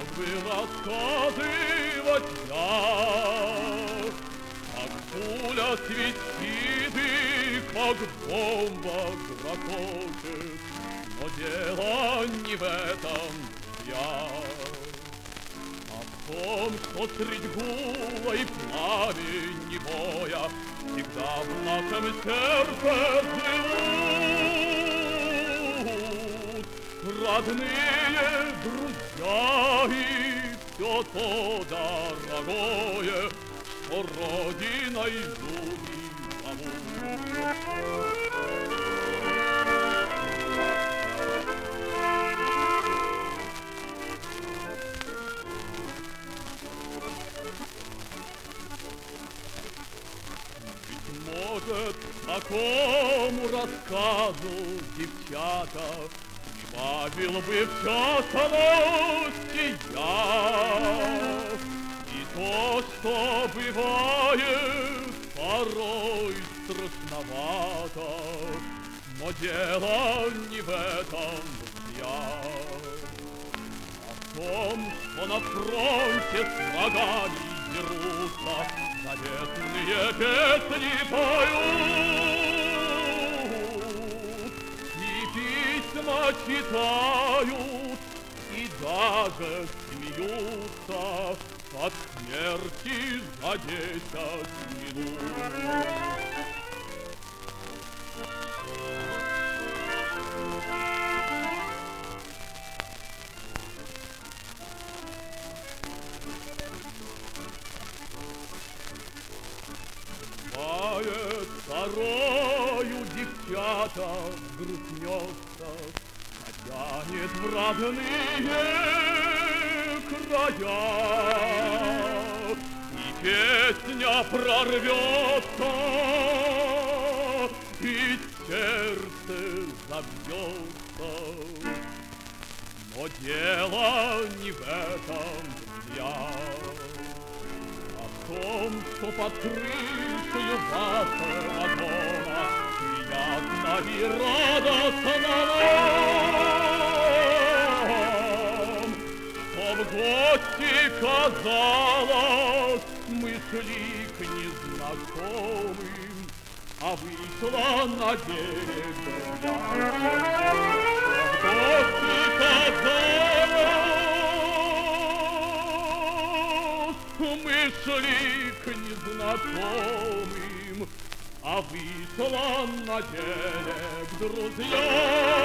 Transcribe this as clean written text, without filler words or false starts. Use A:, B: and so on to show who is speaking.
A: бы рассказывать я, как пуля свистит и как бомба грохочет, но дело не в этом, я. А в том, что средь гула и пламени боя всегда в нашем сердце живут родные друзья и все то дорогое, что Родиной люди зовут. Может, такому рассказу, девчата, прибавил бы в частности я. И то, что бывает порой страшновато, но дело не в этом, друзья, а в том, что на фронте с врагами дерутся, заветные песни поют, и письма читают, и даже смеются от смерти за 10 минут. Бывает, порою девчата грустнется, потянет в родные края, и песня прорвется, и сердце забьется. Но дело не в этом, друзья, а в том, что под крышей вашего дома приятно и радостно нам, что в гости, казалось, мы шли к незнакомым, а вышла на берег друзья. В гости, казалось, мы шли к незнакомым, а вышла на берег друзья.